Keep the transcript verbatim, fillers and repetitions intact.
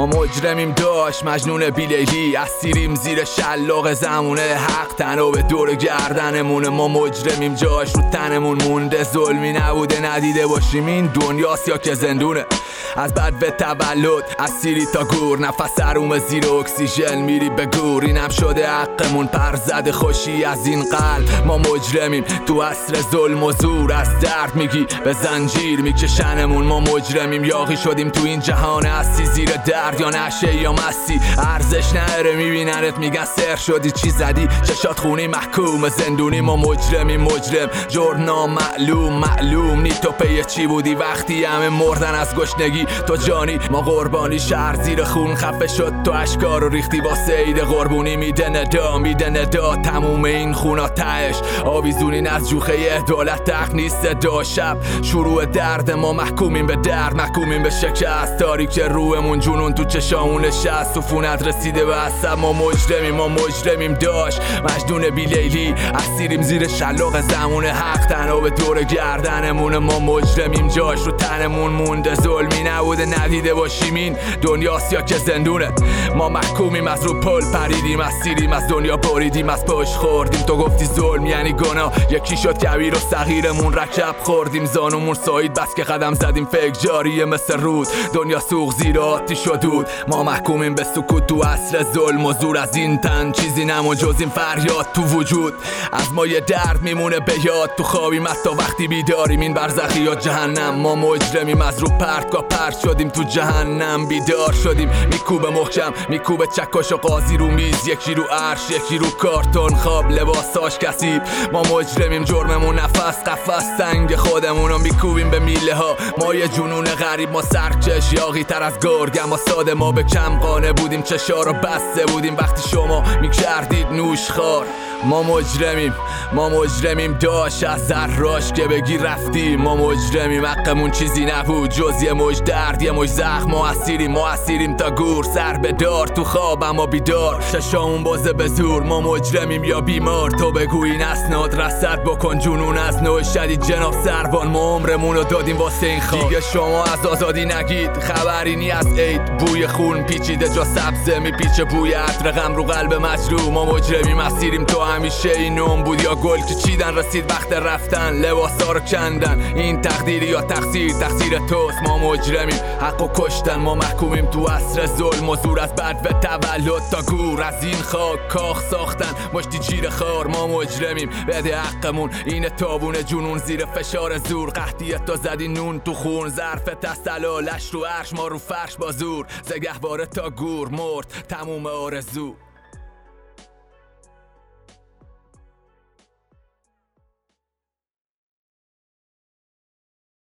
ما مجرمیم داشت مجنون بیلیلی، اسیریم زیر شلاق زمونه حق تنها به دور گردنمونه. ما مجرمیم جاش رو تنمون مونده، ظلمی نبوده ندیده باشیم این دنیاست یا که زندونه. از بد به تولد اسیری تا گور، نفس حروم زیر اکسیژن میری به گور. اینم شده حقمون پر زده خوشی از این قلب. ما مجرمیم تو اصل ظلم و زور، از درد میگی به زنجیر میکشنمون. ما مجرمیم یاغی شدیم تو این جهان هستی، زیر درد یا نشه یا مستی ارزش نره. میبیننت میگن سر شدی چی زدی، چشات خونی محکوم زندونی. ما مجرمیم مجرم جرنا معلوم معلوم نی تو پی چی بودی وقتی همه مردن از گشنگی تو جانی. ما قربانی شهر زیر خون خفه شد تو اشکار رو ریختی واسه عید قربونی. میده ندا میده ندا تموم این خونا تهش آویزونین از جوخه دولت تق نیست دا. شب شروع درد ما محکومیم به درد محکومیم به شکست، تاریک روحمون جنون تو چشامون نشست، سفونت رسیده به عصب. ما مجرمیم ما مجرمیم داشت مجنون بیلیلی، اسیریم زیر شلاق زمونه حق تنها به دور گردنمونه. ما مجرمیم جاش رو تنمون مونده، ظلمی نبوده ندیده باشیم این دنیاست یا که زندونه. ما محکومیم از رو پل پریدیم، اسیریم از دنیا بریدیم از پشت خوردیم. تو گفتی ظلم یعنی گناه، یکی شد کبیر و صغیرمون رکب خوردیم. زانمون سایید بس که قدم زدیم فکر جاریه مثل رود، دنیا سوق زیر آتیش و دود. ما محکومیم به سکوت تو اصل ظلم و زور، از این تن چیزی نمون جز این فریاد تو وجود. از ما یه درد میمونه به یاد تو خوابیم حتی وقتی بیداریم این برزخی یا جهنم. ما مجرمیم از رو پرتگاه پرت شدیم تو جهنم بیدار شدیم. میکوبه محکم میکوبه چکش و قاضی رو میز، یکی رو عرش یکی رو کارتون خواب لباساش کثیف. ما مجرمیم جرممون نفس قفس سنگ خودمونو میکوبیم به میله ها. ما یه جنون غریب ما سرکش یاغی تر از گرگم. ما ساده ما به کم قانه بودیم چشا رو بسته بودیم وقتی شما میکردید نوش خار. ما مجرمیم ما مجرمیم داشت از ذراش که بگی رفتیم. ما مجرمیم حقمون چیزی نبود جز یه مج درد یه مج زخم. ما اسیریم ما اسیریم تا گور سر به دار تو خواب اما بیدار چشامون بازه به زور. ما مجرمیم یا بیمار تو بگو این اسناد رصد بکن جنون از نوع شدید جناب سروان. ما عمرمون رو دادیم واسه این خواب. دیگه شما از آزادی نگید خبری نی از عید، بوی خون پیچیده جا سبزه میپیچه بوی عطر غم رو قلب مجروح. ما مجرمیم اسیریم تو همیشه این نوم بود یا گل که چیدن رسید وقت رفتن لباسا رو کندن. این تقدیری یا تقصیر تقصیر توست. ما مجرمیم حقو کشتن. ما محکومیم تو عصر ظلم و زور، از بد به تولد تا گور از این خاک کاخ ساختن مشتی جیر خار. ما مجرمیم بده حقمون این تابون جنون زیر فشار زور. قحطیت تا زدی نون تو خون ظرف تسلالش رو عرش ما رو فرش با زور. زگهواره تا گور مرد تموم آرزو.